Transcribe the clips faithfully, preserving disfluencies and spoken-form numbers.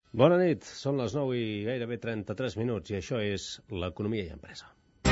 Bona nit, són les nou i gairebé trenta-tres minuts i això és l'Economia i Empresa.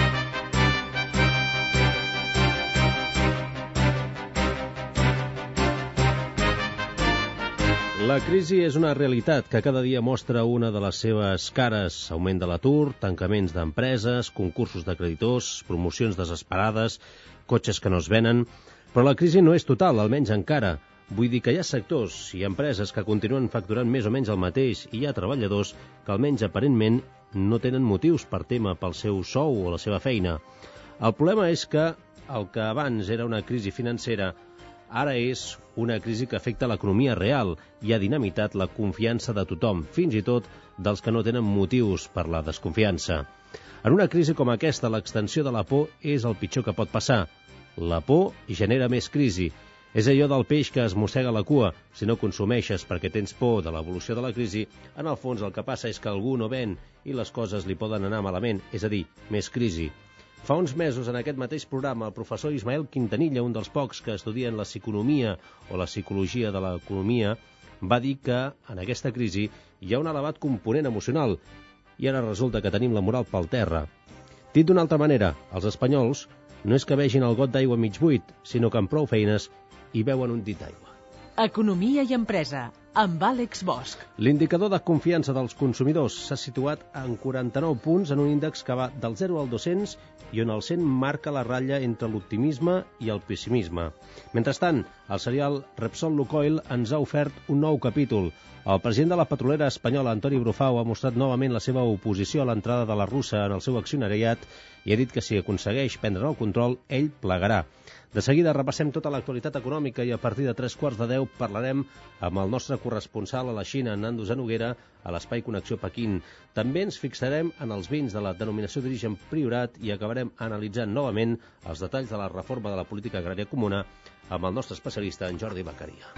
La crisi és una realitat que cada dia mostra una de les seves cares: augment de l'atur, tancaments d'empreses, concursos de creditors, promocions desesperades, cotxes que no es venen. Però la crisi no és total, almenys encara. Vull dir que hi ha sectors i empreses que continuen facturant més o menys el mateix i hi ha treballadors que almenys aparentment no tenen motius per témer pel seu sou o la seva feina. El problema és que el que abans era una crisi financera ara és una crisi que afecta l'economia real i ha dinamitat la confiança de tothom, fins i tot dels que no tenen motius per la desconfiança. En una crisi com aquesta, l'extensió de la por és el pitjor que pot passar. La por genera més crisi. És allò del peix que es mossega la cua. Si no consumeixes perquè tens por de l'evolució de la crisi, en el fons el que passa és que algú no ven i les coses li poden anar malament, és a dir, més crisi. Fa uns mesos, en aquest mateix programa, el professor Ismael Quintanilla, un dels pocs que estudien la psiconomia o la psicologia de l'economia, va dir que en aquesta crisi hi ha un elevat component emocional i ara resulta que tenim la moral pel terra. Dit d'una altra manera, els espanyols no és que vegin el got d'aigua mig buit, sinó que amb prou feines i beuen un dit d'aigua. Economia i Empresa, amb Àlex Bosch. L'indicador de confiança dels consumidors s'ha situat en quaranta-nou punts en un índex que va del zero al dos-cents i on el cent marca la ratlla entre l'optimisme i el pessimisme. Mentrestant, el serial Repsol Lukoil ens ha ofert un nou capítol. El president de la petrolera espanyola, Antoni Brufau, ha mostrat novament la seva oposició a l'entrada de la russa en el seu accionariat i ha dit que si aconsegueix prendre el control, ell plegarà. De seguida repassem tota l'actualitat econòmica i a partir de tres quarts de deu parlarem amb el nostre corresponsal a la Xina, Nando Zanoguera, a l'Espai Connexió Pequín. També ens fixarem en els vins de la denominació d'origen Priorat i acabarem analitzant novament els detalls de la reforma de la política agrària comuna amb el nostre especialista, en Jordi Beccaria.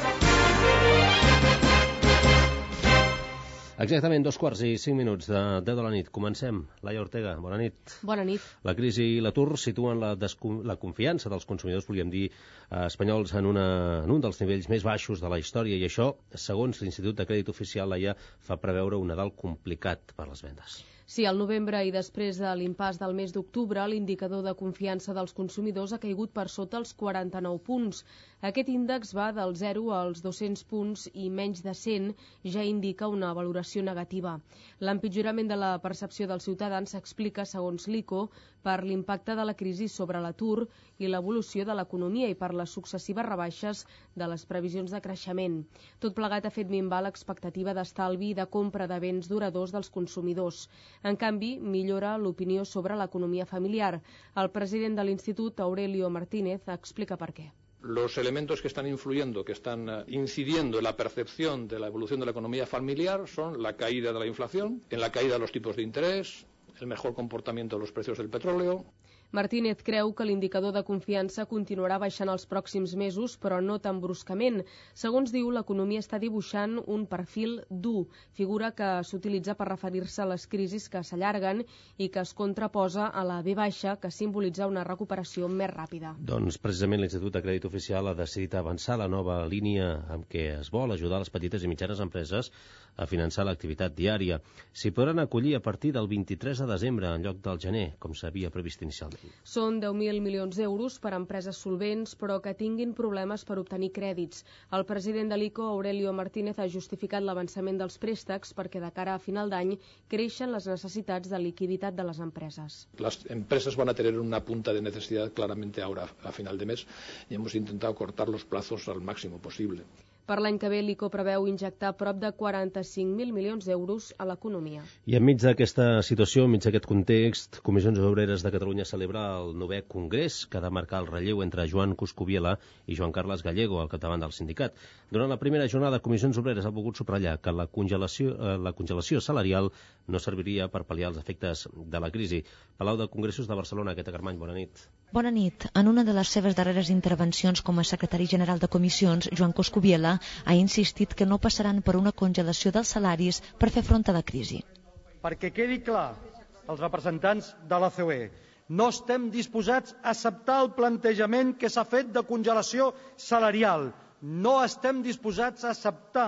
Exactament dos quarts i cinc minuts de deu de la nit. Comencem. Laia Ortega, bona nit. Bona nit. La crisi i l'atur situen la, la confiança dels consumidors, volíem dir, eh, espanyols en, una, en un dels nivells més baixos de la història i això, segons l'Institut de Crèdit Oficial, Laia, fa preveure un Nadal complicat per les vendes. Sí, al novembre i després de l'impàs del mes d'octubre, l'indicador de confiança dels consumidors ha caigut per sota els quaranta-nou punts. Aquest índex va del zero als dos-cents punts i menys de cent ja indica una valoració negativa. L'empitjorament de la percepció dels ciutadans s'explica, segons l'I C O, per l'impacte de la crisi sobre l'atur i l'evolució de l'economia i per les successives rebaixes de les previsions de creixement. Tot plegat ha fet minvar l'expectativa d'estalvi i de compra de béns duradors dels consumidors. En canvi, millora l'opinió sobre l'economia familiar. El president de l'Institut, Aurelio Martínez, explica per què. Los elementos que están influyendo, que están incidiendo en la percepción de la evolución de la economía familiar son la caída de la inflación, en la caída de los tipos de interés, el mejor comportamiento de los precios del petróleo. Martínez creu que l'indicador de confiança continuarà baixant els pròxims mesos, però no tan bruscament. Segons diu, l'economia està dibuixant un perfil dur, figura que s'utilitza per referir-se a les crisis que s'allarguen i que es contraposa a la V baixa, que simbolitza una recuperació més ràpida. Doncs precisament l'Institut de Crèdit Oficial ha decidit avançar la nova línia amb què es vol ajudar les petites i mitjanes empreses a finançar l'activitat diària. S'hi podran acollir a partir del vint-i-tres de desembre en lloc del gener, com s'havia previst inicialment. Són deu mil milions d'euros per a empreses solvents, però que tinguin problemes per obtenir crèdits. El president de l'I C O, Aurelio Martínez, ha justificat l'avançament dels préstecs perquè de cara a final d'any creixen les necessitats de liquiditat de les empreses. Las empresas van a tener una punta de necesidad claramente ahora a final de mes y hemos intentado cortar los plazos al máximo posible. Per l'any que ve, l'I C O preveu injectar prop de quaranta-cinc mil milions d'euros a l'economia. I enmig d'aquesta situació, enmig d'aquest context, Comissions Obreres de Catalunya celebra el novè congrés que ha de marcar el relleu entre Joan Coscubiela i Joan Carles Gallego al capdavant del sindicat. Durant la primera jornada, Comissions Obreres ha volgut subratllar que la congelació, eh, la congelació salarial no serviria per pal·liar els efectes de la crisi. Palau de Congressos de Barcelona, Queta Carmany, bona nit. Bona nit. En una de les seves darreres intervencions com a secretari general de comissions, Joan Coscubiela ha insistit que no passaran per una congelació dels salaris per fer front a la crisi. Perquè quedi clar, els representants de la C O E, no estem disposats a acceptar el plantejament que s'ha fet de congelació salarial. No estem disposats a acceptar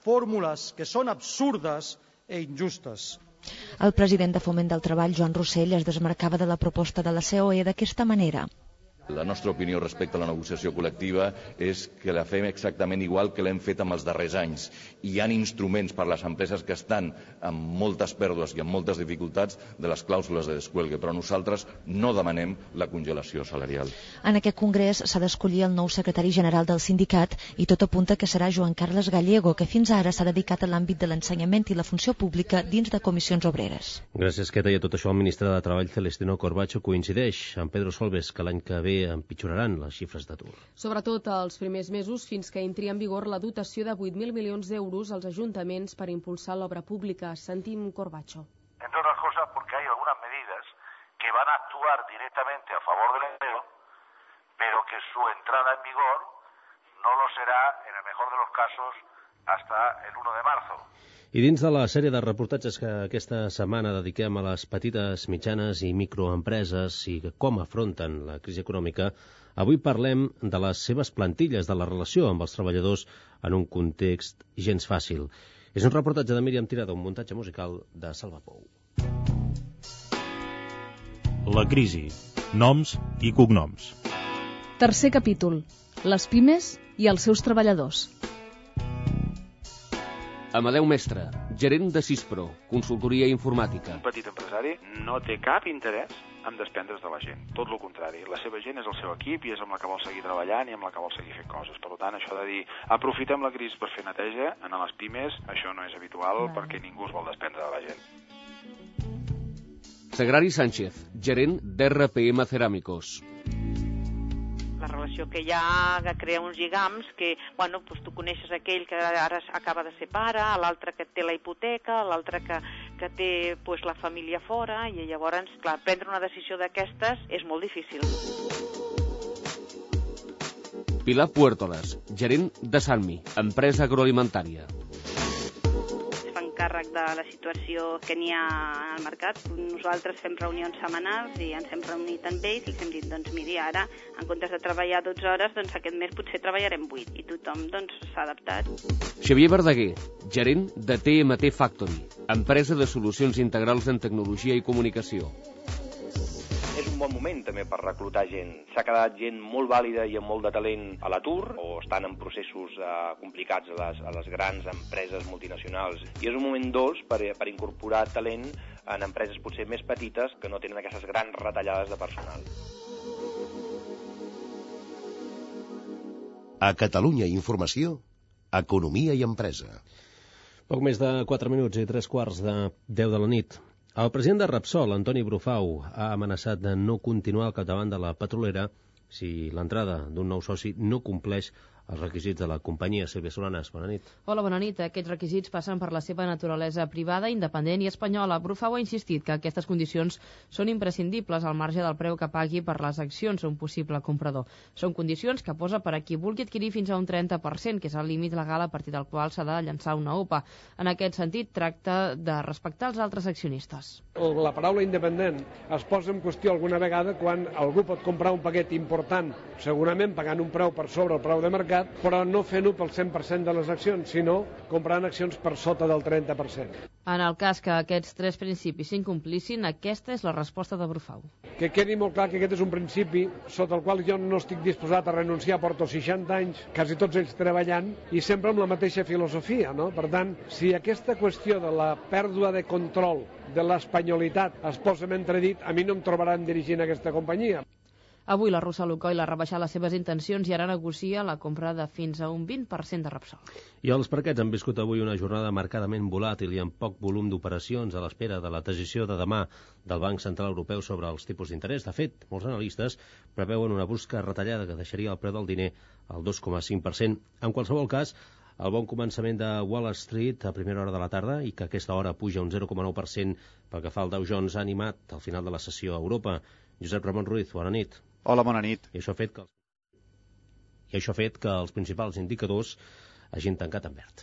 fórmules que són absurdes e injustes. El president de Foment del Treball, Joan Rossell, es desmarcava de la proposta de la C O E d'aquesta manera. La nostra opinió respecte a la negociació col·lectiva és que la fem exactament igual que l'hem fet amb els darrers anys. Hi ha instruments per a les empreses que estan amb moltes pèrdues i amb moltes dificultats de les clàusules de descuelgue, però nosaltres no demanem la congelació salarial. En aquest congrés s'ha d'escollir el nou secretari general del sindicat i tot apunta que serà Joan Carles Gallego, que fins ara s'ha dedicat a l'àmbit de l'ensenyament i la funció pública dins de comissions obreres. Gràcies, Queta. I a tot això el ministre de Treball, Celestino Corbacho, coincideix amb Pedro Solbes que l'any que ve empitjoraran les xifres d'atur. Sobretot els primers mesos fins que entri en vigor la dotació de vuit mil milions d'euros als ajuntaments per impulsar l'obra pública. Sentim Corbacho. Entre otras cosas porque hay algunas medidas que van a actuar directamente a favor del empleo, pero que su entrada en vigor no lo será, en el mejor de los casos, hasta el uno de marzo. I dins de la sèrie de reportatges que aquesta setmana dediquem a les petites, mitjanes i microempreses i com afronten la crisi econòmica, avui parlem de les seves plantilles, de la relació amb els treballadors en un context gens fàcil. És un reportatge de Míriam Tirado, un muntatge musical de Salva Pou. La crisi. Noms i cognoms. Tercer capítol. Les pimes i els seus treballadors. Amadeu Mestre, gerent de Sispro, consultoria informàtica. Un petit empresari no té cap interès en desprendre's de la gent. Tot el contrari, la seva gent és el seu equip i és amb la que vol seguir treballant i amb la que vol seguir fent coses. Per tant, això de dir, aprofitem la crisi per fer neteja, en les pimes, això no és habitual perquè ningú es vol desprendre de la gent. Sagrari Sánchez, gerent d'R P M Ceràmicos. La relació que hi ha que crea uns lligams que, bueno, doncs tu coneixes aquell que ara acaba de ser pare, l'altre que té la hipoteca, l'altre que, que té pues, la família fora, i llavors, clar, prendre una decisió d'aquestes és molt difícil. Pilar Puertolas, gerent de Sanmi, empresa agroalimentària. Càrrec de la situació que n'hi ha al mercat. Nosaltres fem reunions setmanals i ens hem reunit amb ells i els hem dit, doncs miri, ara, en comptes de treballar dotze hores, doncs aquest mes potser treballarem vuit, i tothom doncs s'ha adaptat. Xavier Verdaguer, gerent de T M T Factory, empresa de solucions integrals en tecnologia i comunicació. És un bon moment també per reclutar gent. S'ha quedat gent molt vàlida i amb molt de talent a l'atur o estan en processos eh, complicats a les, a les grans empreses multinacionals. I és un moment dolç per, per incorporar talent en empreses potser més petites que no tenen aquestes grans retallades de personal. A Catalunya Informació, Economia i Empresa. Poc més de quatre minuts i tres quarts de deu de la nit. El president de Repsol, Antoni Brufau, ha amenaçat de no continuar al capdavant de la petrolera si l'entrada d'un nou soci no compleix els requisits de la companyia. Sílvia Solanas, bona nit. Hola, bona nit. Aquests requisits passen per la seva naturalesa privada, independent i espanyola. Brufau ha insistit que aquestes condicions són imprescindibles al marge del preu que pagui per les accions a un possible comprador. Són condicions que posa per a qui vulgui adquirir fins a un trenta per cent, que és el límit legal a partir del qual s'ha de llançar una O P A. En aquest sentit, tracta de respectar els altres accionistes. La paraula independent es posa en qüestió alguna vegada quan algú pot comprar un paquet important, segurament pagant un preu per sobre el preu de mercat, però no fent-ho pel cent per cent de les accions, sinó comprant accions per sota del trenta per cent. En el cas que aquests tres principis s'incomplixin, aquesta és la resposta de Brufau. Que quedi molt clar que aquest és un principi sota el qual jo no estic disposat a renunciar. Porto seixanta anys, quasi tots ells treballant, i sempre amb la mateixa filosofia, no? Per tant, si aquesta qüestió de la pèrdua de control de l'espanyolitat es posa en entredit, a mi no em trobaran dirigint aquesta companyia. Avui la russa Lukoil ha rebaixat les seves intencions i ara negocia la compra de fins a un vint per cent de Repsol. I els mercats han viscut avui una jornada marcadament volàtil i amb poc volum d'operacions a l'espera de la decisió de demà del Banc Central Europeu sobre els tipus d'interès. De fet, molts analistes preveuen una brusca retallada que deixaria el preu del diner al dos coma cinc per cent. En qualsevol cas, el bon començament de Wall Street a primera hora de la tarda i que a aquesta hora puja un zero coma nou per cent pel que fa al Dow Jones ha animat al final de la sessió a Europa. Josep Ramon Ruiz, bona nit. Hola, bona nit. I això ha fet que, I això ha fet que els principals indicadors hagin tancat en verd.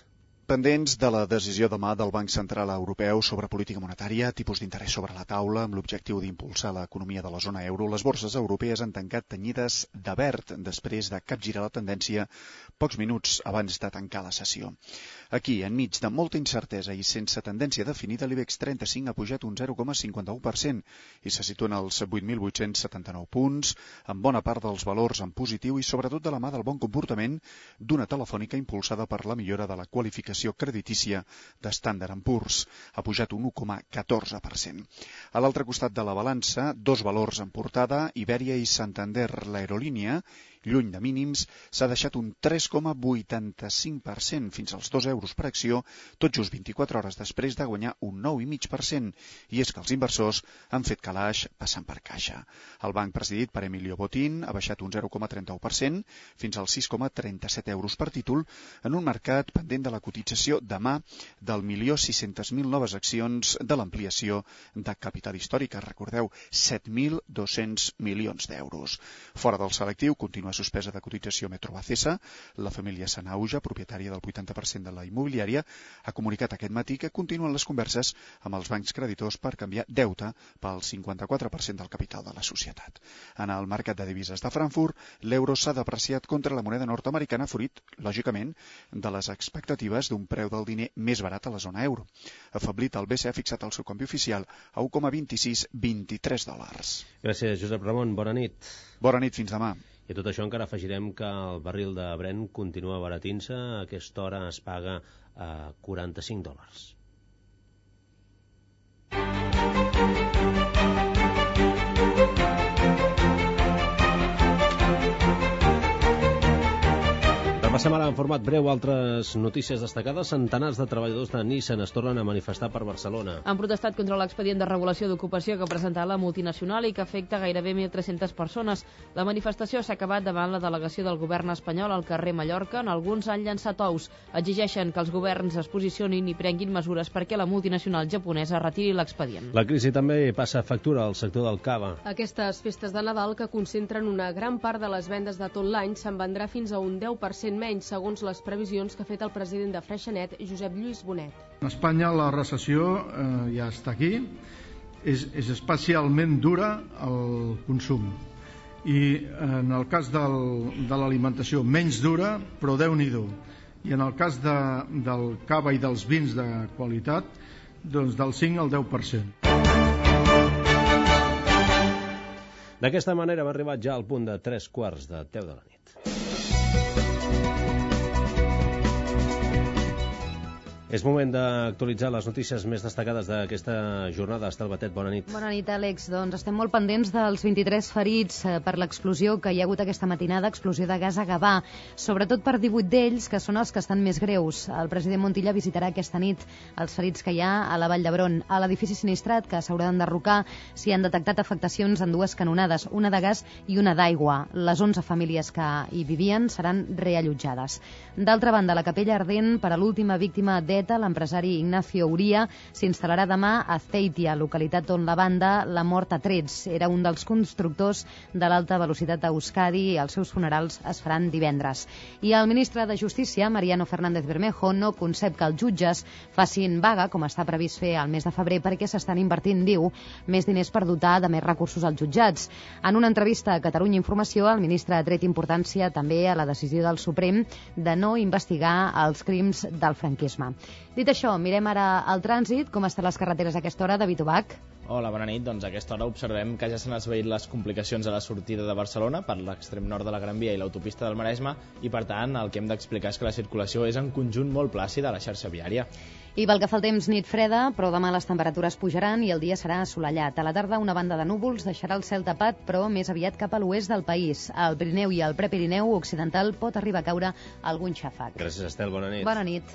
pendents de la decisió demà del Banc Central Europeu sobre política monetària, tipus d'interès sobre la taula, amb l'objectiu d'impulsar l'economia de la zona euro, les borses europees han tancat tenyides de verd després de capgirar la tendència pocs minuts abans de tancar la sessió. Aquí, enmig de molta incertesa i sense tendència definida, l'IBEX trenta-cinc ha pujat un zero coma cinquanta-u per cent i se situa en els vuit mil vuit-cents setanta-nou punts, amb bona part dels valors en positiu i sobretot de la mà del bon comportament d'una telefònica impulsada per la millora de la qualificació creditícia de Standard and Poor's. Ha pujat un u coma catorze per cent. A l'altre costat de la balança, dos valors en portada, Iberia i Santander, l'aerolínia, lluny de mínims, s'ha deixat un tres coma vuitanta-cinc per cent fins als dos euros per acció, tot just vint-i-quatre hores després de guanyar un nou coma cinc per cent. I és que els inversors han fet calaix passant per caixa. El banc presidit per Emilio Botín ha baixat un zero coma trenta-u per cent fins als sis coma trenta-set euros per títol en un mercat pendent de la cotització demà del milió sis-cents mil noves accions de l'ampliació de capital històrica. Recordeu, set mil dos-cents milions d'euros. Fora del selectiu, continua suspesa de cotització Metrovacesa. La família Sanauja, propietària del vuitanta per cent de la immobiliària, ha comunicat aquest matí que continuen les converses amb els bancs creditors per canviar deute pel cinquanta-quatre per cent del capital de la societat. En el mercat de divises de Frankfurt, l'euro s'ha depreciat contra la moneda nord-americana, fruit, lògicament, de les expectatives d'un preu del diner més barat a la zona euro. Afeblit, el B C E ha fixat el seu canvi oficial a u coma vint-i-sis vint-i-tres dòlars. Gràcies, Josep Ramon. Bona nit. Bona nit, fins demà. I a tot això encara afegirem que el barril de Brent continua abaratint-se. A aquesta hora es paga a quaranta-cinc dòlars. Repassem ara en format breu altres notícies destacades. Centenars de treballadors de Nissan es tornen a manifestar per Barcelona. Han protestat contra l'expedient de regulació d'ocupació que ha presentat la multinacional i que afecta gairebé mil tres-centes persones. La manifestació s'ha acabat davant la delegació del govern espanyol al carrer Mallorca. En alguns han llançat ous. Exigeixen que els governs es posicionin i prenguin mesures perquè la multinacional japonesa retiri l'expedient. La crisi també passa factura al sector del cava. Aquestes festes de Nadal, que concentren una gran part de les vendes de tot l'any, se'n vendrà fins a un deu per cent menys, segons les previsions que ha fet el president de Freixenet, Josep Lluís Bonet. En Espanya la recessió eh, ja està aquí, és, és especialment dura el consum. I en el cas del, de l'alimentació, menys dura, però Déu-n'hi-do. I en el cas de, del cava i dels vins de qualitat, doncs del cinc al deu per cent. D'aquesta manera hem arribat ja al punt de tres quarts de deu de la nit. És moment d'actualitzar les notícies més destacades d'aquesta jornada. Estel Batet, bona nit. Bona nit, Àlex. Doncs estem molt pendents dels vint-i-tres ferits per l'explosió que hi ha hagut aquesta matinada, explosió de gas a Gavà, sobretot per divuit d'ells, que són els que estan més greus. El president Montilla visitarà aquesta nit els ferits que hi ha a la Vall d'Hebron. A l'edifici sinistrat, que s'haurà d'enderrocar, s'hi han detectat afectacions en dues canonades, una de gas i una d'aigua. Les onze famílies que hi vivien seran reallotjades. D'altra banda, la capella ardent per a l'última víctima de l'empresari Ignacio Uría s'instal·larà demà a Azpeitia, localitat on la banda l'ha mort a trets. Era un dels constructors de l'alta velocitat a Euskadi i els seus funerals es faran divendres. I el ministre de Justícia, Mariano Fernández Bermejo, no concep que els jutges facin vaga, com està previst fer al mes de febrer, perquè s'estan invertint, diu, més diners per dotar de més recursos als jutjats. En una entrevista a Catalunya Informació, el ministre ha tret importància també a la decisió del Suprem de no investigar els crims del franquisme. Dit això, mirem ara el trànsit, com estan les carreteres a aquesta hora, David Ubach. Hola, bona nit. Doncs a aquesta hora observem que ja s'han esvaït les complicacions a la sortida de Barcelona per l'extrem nord de la Gran Via i l'autopista del Maresme i, per tant, el que hem d'explicar és que la circulació és en conjunt molt plàcida a la xarxa viària. I pel que fa al temps, nit freda, però demà les temperatures pujaran i el dia serà assolellat. A la tarda, una banda de núvols deixarà el cel tapat, però més aviat cap a l'oest del país. Al Pirineu i al Prepirineu occidental pot arribar a caure algun xàfec. Gràcies, Estel. Bona nit. Bona nit.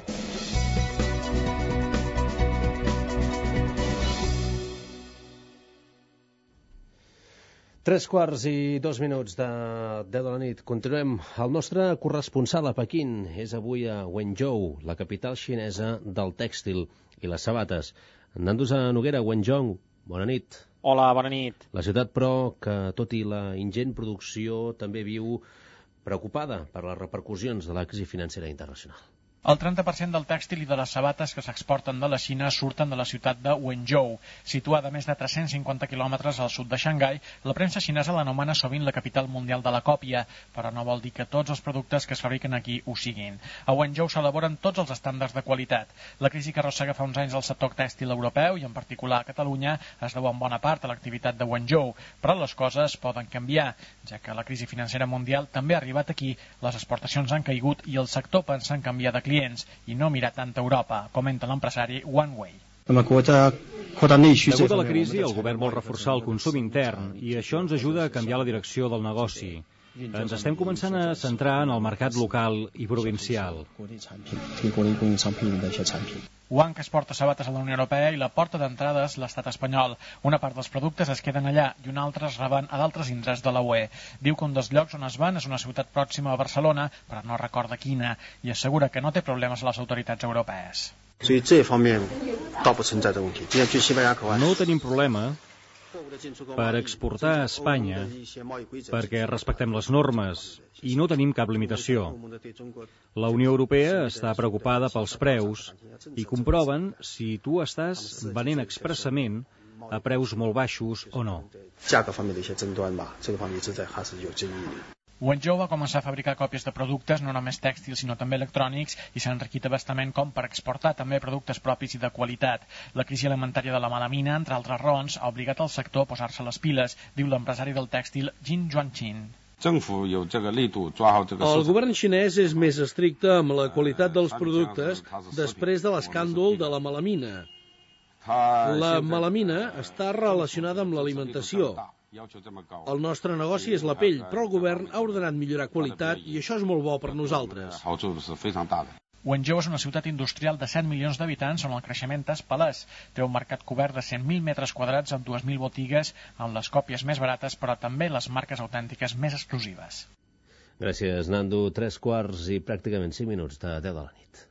Tres quarts i dos minuts de deu de la nit. Continuem. El nostre corresponsal a Pequín és avui a Wenzhou, la capital xinesa del tèxtil i les sabates. Nandusa Noguera, Wenzhou, bona nit. Hola, bona nit. La ciutat, però, que tot i la ingent producció també viu preocupada per les repercussions de la crisi financera internacional. El trenta per cent del tèxtil i de les sabates que s'exporten de la Xina surten de la ciutat de Wenzhou. Situada a més de tres-cents cinquanta quilòmetres al sud de Xangai, la premsa xinesa l'anomena sovint la capital mundial de la còpia, però no vol dir que tots els productes que es fabriquen aquí ho siguin. A Wenzhou s'elaboren tots els estàndards de qualitat. La crisi que arrossega fa uns anys el sector tèxtil europeu, i en particular a Catalunya, es deu en bona part a l'activitat de Wenzhou, però les coses poden canviar, ja que la crisi financera mundial també ha arribat aquí, les exportacions han caigut i el sector pensa en canviar de clients i no mirar tant a Europa, comenta l'empresari Wang Wei. Degut a la crisi, el govern vol reforçar el consum intern i això ens ajuda a canviar la direcció del negoci. Ens estem començant a centrar en el mercat local i provincial. Wang exporta sabates a la Unió Europea i la porta d'entrada és l'estat espanyol. Una part dels productes es queden allà i una altra es reben a d'altres indrets de la U E. Diu que un dels llocs on es van és una ciutat pròxima a Barcelona, però no recorda quina, i assegura que no té problemes a les autoritats europees. No tenim problema per exportar a Espanya perquè respectem les normes i no tenim cap limitació. La Unió Europea està preocupada pels preus i comproven si tu estàs venent expressament a preus molt baixos o no. Wenzhou va començar a fabricar còpies de productes no només tèxtils sinó també electrònics i s'ha enriquit bastament com per exportar també productes propis i de qualitat. La crisi alimentària de la melamina, entre altres raons, ha obligat el sector a posar-se les piles, diu l'empresari del tèxtil Jin Zhuanqin. El govern xinès és més estricte amb la qualitat dels productes després de l'escàndol de la melamina. La melamina està relacionada amb l'alimentació. El nostre negoci és la pell, però el govern ha ordenat millorar qualitat i això és molt bo per nosaltres. Wenzhou és una ciutat industrial de set milions d'habitants on el creixement és palès. Té un mercat cobert de cent mil metres quadrats amb dues mil botigues, amb les còpies més barates, però també les marques autèntiques més exclusives. Gràcies, Nando. Tres quarts i pràcticament cinc minuts de deu de la nit.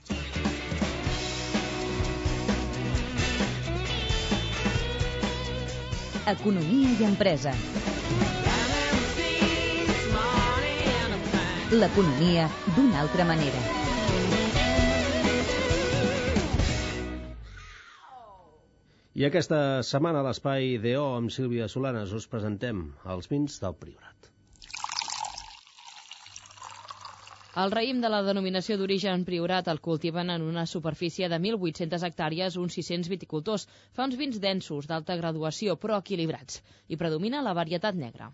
Economia i empresa. L'economia d'una altra manera. I aquesta setmana a l'Espai D O amb Sílvia Solanes us presentem els vins del Priorat. El raïm de la denominació d'origen Priorat el cultiven en una superfície de mil vuit-centes hectàrees uns sis-cents viticultors. Fa uns vins densos, d'alta graduació, però equilibrats. I predomina la varietat negra.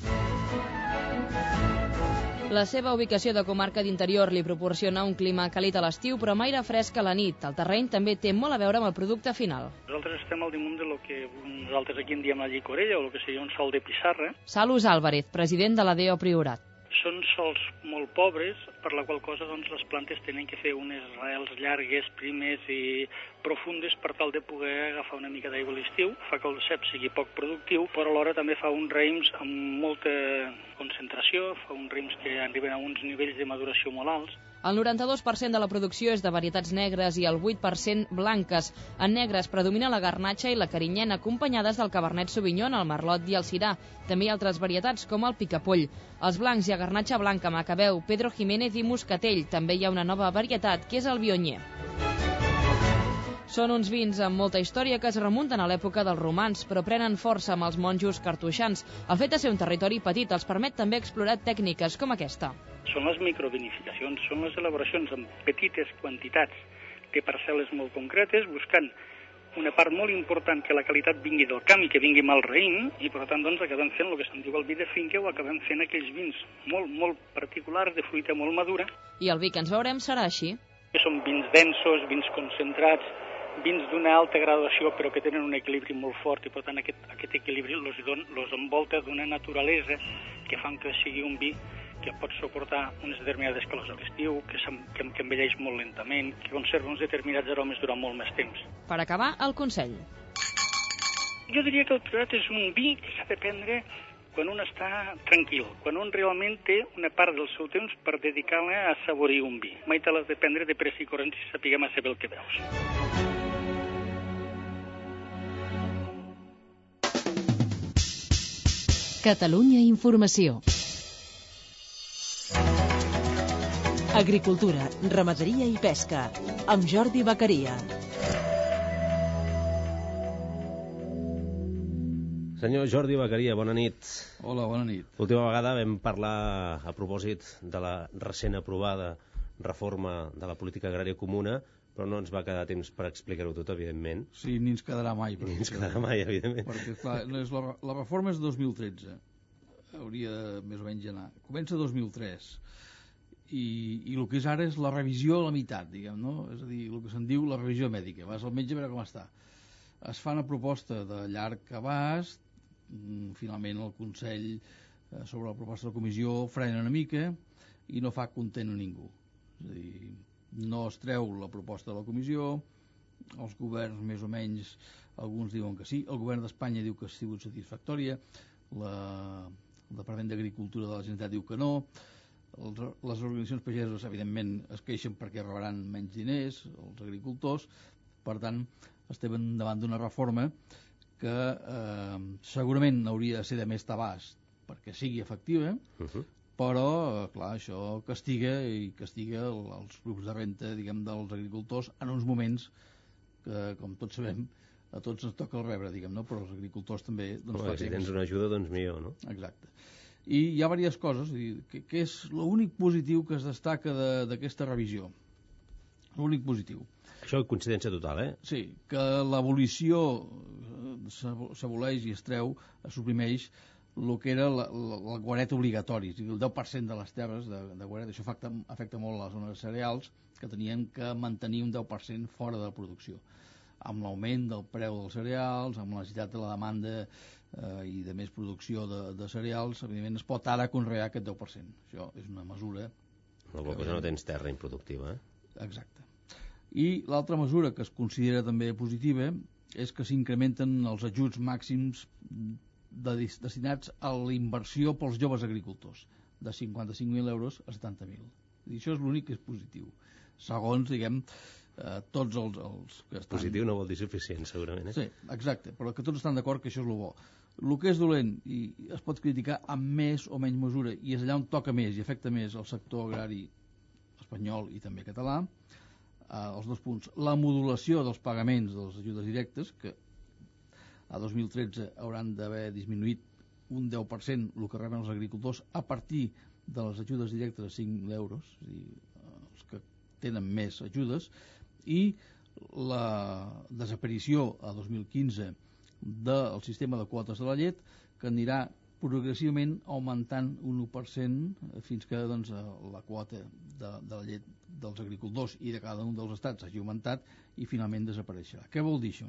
La seva ubicació de comarca d'interior li proporciona un clima càlid a l'estiu, però amb aire fresc a la nit. El terreny també té molt a veure amb el producte final. Nosaltres estem al damunt de lo que nosaltres aquí en diem la llicorella, o el que seria un sol de pissarra. Salus Álvarez, president de la D O Priorat. Són sols molt pobres, per la qual cosa doncs, les plantes tenen que fer unes arrels llargues, primes i profundes per tal de poder agafar una mica d'aigua a l'estiu. Fa que el cep sigui poc productiu, però alhora també fa uns raïms amb molta concentració, fa uns raïms que arriben a uns nivells de maduració molt alts. El noranta-dos per cent de la producció és de varietats negres i el vuit per cent blanques. En negres predomina la garnatxa i la carinyena, acompanyades del cabernet sauvignon, el merlot i el sirà. També hi ha altres varietats, com el picapoll. Els blancs hi ha garnatxa blanca, macabeu, Pedro Jiménez i moscatell. També hi ha una nova varietat, que és el viognier. Són uns vins amb molta història que es remunten a l'època dels romans, però prenen força amb els monjos cartoixans. El fet de ser un territori petit els permet també explorar tècniques com aquesta. Són les microvinificacions, són les elaboracions en petites quantitats de parcel·les molt concretes, buscant una part molt important que la qualitat vingui del camp i que vingui mal raïm, i per tant doncs acabem fent el que se'n diu el vi de finca, o acabem fent aquells vins molt, molt particulars, de fruita molt madura. I el vi que ens veurem serà així. Que són vins densos, vins concentrats, vins d'una alta graduació però que tenen un equilibri molt fort, i per tant aquest, aquest equilibri los, don, los envolta d'una naturalesa que fan que sigui un vi que pot suportar unes determinades calors a l'estiu, que, que, que envelleix molt lentament, que conserva uns determinats aromes durant molt més temps. Per acabar, el consell. Jo diria que el Priorat és un vi que s'ha de prendre quan un està tranquil, quan un realment té una part del seu temps per dedicar-la a saborir un vi. Mai te l'has de prendre de pressa i corrent si sapiguem a saber el que veus. Catalunya Informació. Agricultura, ramaderia i pesca, amb Jordi Beccaria. Senyor Jordi Beccaria, bona nit. Hola, bona nit. L'última vegada vam parlar a propòsit de la recent aprovada reforma de la política agrària comuna, però no ens va quedar temps per explicar-ho tot, evidentment. Sí, ni ens quedarà mai. Ni ens quedarà mai, evidentment. Perquè, clar, és la, la reforma és dos mil tretze. Hauria de, més o menys, anar. Comença dos mil tres. I, i el que és ara és la revisió a la meitat, diguem, no? És a dir, el que se'n diu la revisió mèdica. Vas al metge a veure com està. Es fa una proposta de llarg abast, finalment el Consell, sobre la proposta de la comissió, frena una mica i no fa content a ningú. És a dir, no es treu la proposta de la comissió, els governs més o menys, alguns diuen que sí, el govern d'Espanya diu que ha sigut satisfactòria, la, el Departament d'Agricultura de la Generalitat diu que no, els, les organitzacions pageses evidentment es queixen perquè rebran menys diners, els agricultors, per tant estem davant d'una reforma que eh, segurament hauria de ser de més tabast perquè sigui efectiva, uh-huh. però, clar, això castiga i castiga els grups de renta, diguem, dels agricultors en uns moments que, com tots sabem, a tots ens toca el rebre, diguem, no? Però els agricultors també... Doncs, no, si tens una ajuda, doncs millor, no? Exacte. I hi ha diverses coses, que, que és l'únic positiu que es destaca d'aquesta revisió. L'únic positiu. Això és coincidència total, eh? Sí, que l'abolició s'aboleix i es treu, es suprimeix el que era la, la, la guaret obligatori, el deu per cent de les terres de, de guaret. Això afecta, afecta molt les zones cereals, que tenien que mantenir un deu per cent fora de la producció. Amb l'augment del preu dels cereals, amb la necessitat de la demanda eh, i de més producció de, de cereals, evidentment es pot ara conrear aquest deu per cent. Això és una mesura... La qual cosa no tens terra improductiva, eh? Exacte. I l'altra mesura que es considera també positiva és que s'incrementen els ajuts màxims de, destinats a la inversió pels joves agricultors, de cinquanta-cinc mil euros a setanta mil. I això és l'únic que és positiu. Segons, diguem, eh, tots els, els que estan... Positiu no vol dir suficient, segurament, eh? Sí, exacte, però que tots estan d'acord que això és el bo. El que és dolent, i es pot criticar amb més o menys mesura, i és allà on toca més i afecta més el sector agrari espanyol i també català, eh, els dos punts. La modulació dels pagaments de les ajudes directes, que a dos mil tretze hauran d'haver disminuït un deu per cent el que reben els agricultors a partir de les ajudes directes a cinc mil euros, és a dir, els que tenen més ajudes, i la desaparició a dos mil quinze del sistema de quotes de la llet, que anirà progressivament augmentant un u per cent fins que doncs, la quota de, de la llet dels agricultors i de cada un dels estats hagi augmentat i finalment desapareixerà. Què vol dir això?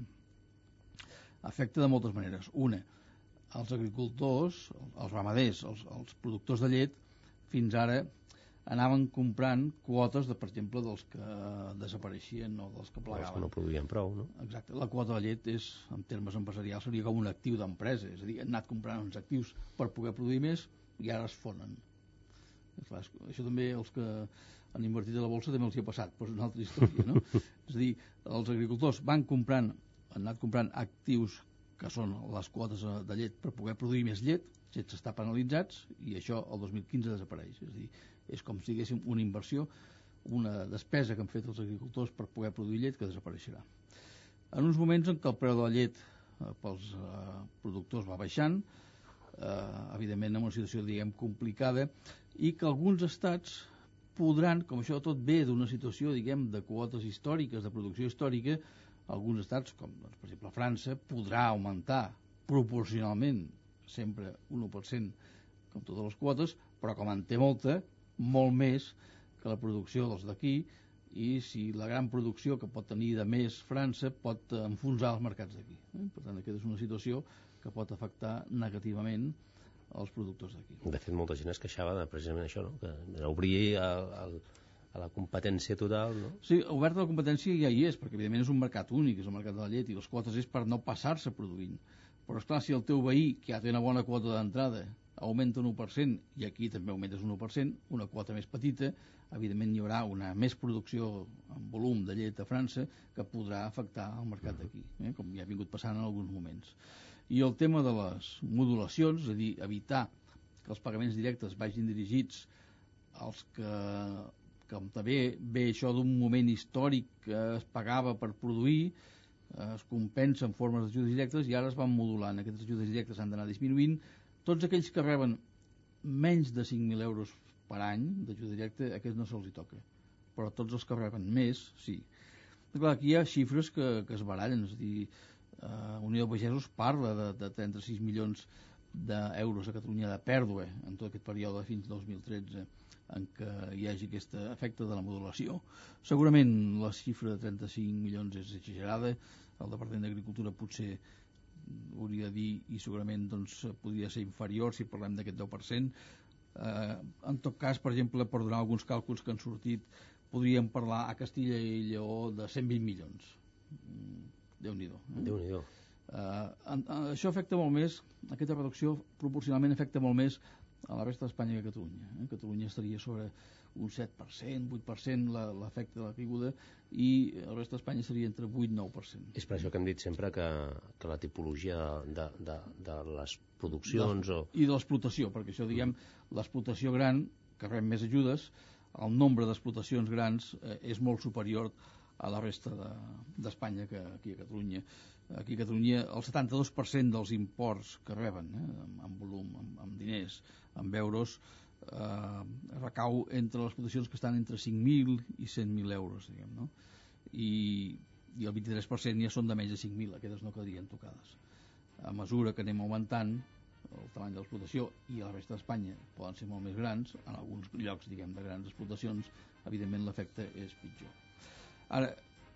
Afecta de moltes maneres. Una, els agricultors, els ramaders, els, els productors de llet, fins ara anaven comprant quotes, de, per exemple, dels que desapareixien o dels que plegaven. Els que no produïen prou, no? Exacte. La quota de llet és, en termes empresarials, seria com un actiu d'empresa. És a dir, han anat comprant uns actius per poder produir més i ara es fonen. Clar, això també, els que han invertit a la bolsa també els hi ha passat, però és una altra història, no? És a dir, els agricultors van comprant han anat comprant actius que són les quotes de llet per poder produir més llet, sense estar penalitzats, i això el dos mil quinze desapareix. És a dir, és com si diguéssim una inversió, una despesa que han fet els agricultors per poder produir llet que desapareixerà. En uns moments en què el preu de la llet eh, pels eh, productors va baixant, eh, evidentment en una situació, diguem, complicada, i que alguns estats podran, com això tot ve d'una situació, diguem, de quotes històriques, de producció històrica, alguns estats, com doncs, per exemple França, podrà augmentar proporcionalment sempre un u per cent com totes les quotes, però com en té molta, molt més que la producció dels d'aquí, i si la gran producció que pot tenir de més França pot enfonsar els mercats d'aquí. Eh? Per tant, aquesta és una situació que pot afectar negativament els productors d'aquí. De fet, molta gent es queixava de precisament això, no? Que obrir el, el a la competència total, no? Sí, obert a la competència ja hi és, perquè evidentment és un mercat únic, és el mercat de la llet, i les quotes és per no passar-se produint. Però esclar, si el teu veí, que ja té una bona quota d'entrada, augmenta un u per cent, i aquí també augmentes un u per cent, una quota més petita, evidentment hi haurà una més producció en volum de llet a França que podrà afectar el mercat d'aquí, eh? Com ja ha vingut passant en alguns moments. I el tema de les modulacions, és a dir, evitar que els pagaments directes vagin dirigits als que com també ve això d'un moment històric que es pagava per produir, es compensa en formes d'ajudes directes i ara es van modulant. Aquestes ajudes directes han d'anar disminuint. Tots aquells que reben menys de cinc mil euros per any d'ajuda directa, aquests no se'ls hi toca. Però tots els que reben més, sí. Clar, aquí hi ha xifres que, que es barallen. És a dir, eh, Unió de Pagesos parla de, de trenta-sis milions d'euros a Catalunya de pèrdua en tot aquest període fins al dos mil tretze en què hi hagi aquest efecte de la modulació. Segurament la xifra de trenta-cinc milions és exagerada, el Departament d'Agricultura potser hauria de dir, i segurament doncs, podria ser inferior si parlem d'aquest deu per cent. Eh, en tot cas, per exemple, per donar alguns càlculs que han sortit, podríem parlar a Castilla i Lleó de cent vint milions. Déu-n'hi-do. Eh? Déu-n'hi-do. Eh, en, en, això afecta molt més, aquesta reducció proporcionalment afecta molt més a la resta d'Espanya que a Catalunya. Eh? Catalunya estaria sobre un set per cent, vuit per cent l'efecte de la caiguda i el resta d'Espanya seria entre vuit i nou per cent. És per això que hem dit sempre que, que la tipologia de, de, de les produccions... De, o... I de l'explotació, perquè això, diguem, l'explotació gran, que rep més ajudes, el nombre d'explotacions grans eh, és molt superior a la resta d'Espanya de, que aquí a Catalunya. Aquí a Catalunya el setanta-dos per cent dels imports que reben, eh, en volum, en, en diners, en euros, eh, recau entre les explotacions que estan entre cinc mil i cent mil euros, diguem, no? I, i el vint-i-tres per cent ja són de menys de cinc mil, aquestes no quedarien tocades. A mesura que anem augmentant el tamany de l'explotació i a la resta d'Espanya poden ser molt més grans, en alguns llocs, diguem, de grans explotacions, evidentment l'efecte és pitjor. Ara,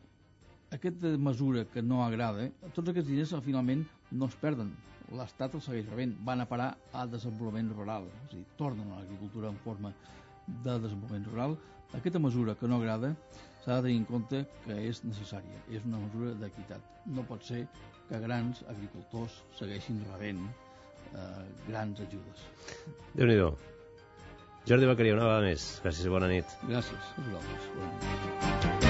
aquesta mesura que no agrada, tots aquests diners finalment no es perden, l'Estat els segueix rebent, van a parar al desenvolupament rural, és a dir, tornen a l'agricultura en forma de desenvolupament rural. Aquesta mesura que no agrada s'ha de tenir en compte que és necessària, és una mesura d'equitat. No pot ser que grans agricultors segueixin rebent eh, grans ajudes. Déu-n'hi-do. Jordi Vaqueria, una vegada més. Gràcies i bona nit. Gràcies a vosaltres. Bona nit.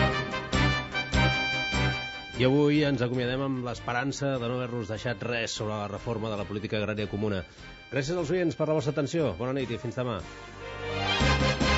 I avui ens acomiadem amb l'esperança de no haver-nos deixat res sobre la reforma de la política agrària comuna. Gràcies als oients per la vostra atenció. Bona nit i fins demà.